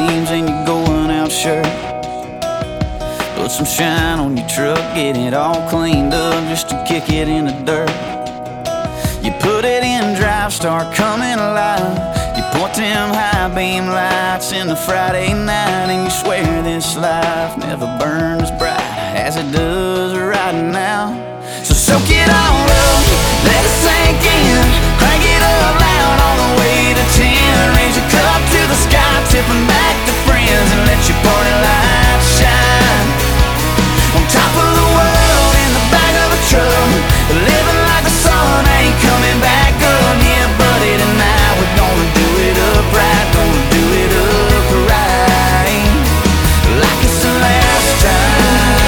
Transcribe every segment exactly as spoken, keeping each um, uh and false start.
seams and your going out shirt. Put some shine on your truck, get it all cleaned up just to kick it in the dirt. You put it in drive, start coming alive. You point them high beam lights in the Friday night, and you swear this life never burned as bright as it does right now. So soak it all up, let it sink in, crank it up loud all the way to ten. Raise your cup to the sky, tipping back to friends, and let your party lights shine. On top of the world, in the back of a truck, living like the sun ain't coming back up. Yeah, buddy, tonight we're gonna do it up right, gonna do it up right, like it's the last time.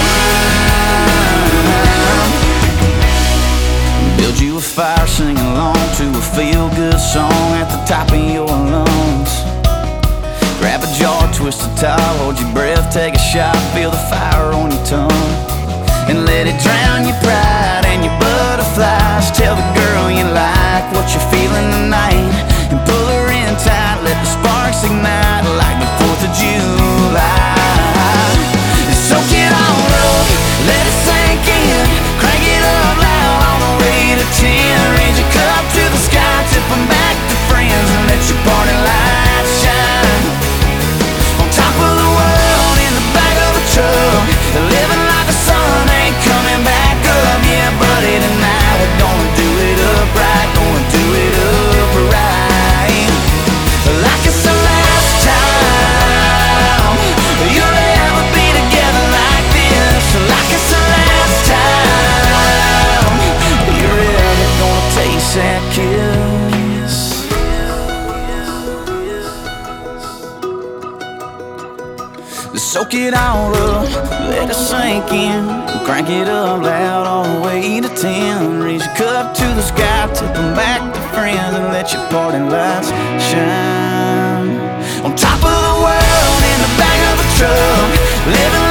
Build you a fire, sing along to a feel-good song at the top of your lungs. Grab a jar, twist a towel, hold your breath, take a shot, feel the fire on your tongue, and let it drown your pride and your butterflies. Tell the girl you like what you're feeling tonight, and pull her in tight, let the sparks ignite like the fourth of July. And soak it all up, let it sink in, crank it up loud all the way to ten. Raise your cup to the sky, tip them back to friends, and let your party lights shine. On top of the world, in the back of a truck, living like the sun ain't coming back up. Yeah, buddy, tonight we're gonna do it up right, gonna do it up right, like it's the last time you'll ever be together like this. Like it's the last time you're ever gonna taste that kiss. Soak it all up, let it sink in, crank it up loud all the way to ten. Raise your cup to the sky, tip them back to friends, and let your party lights shine. On top of the world, in the back of a truck, living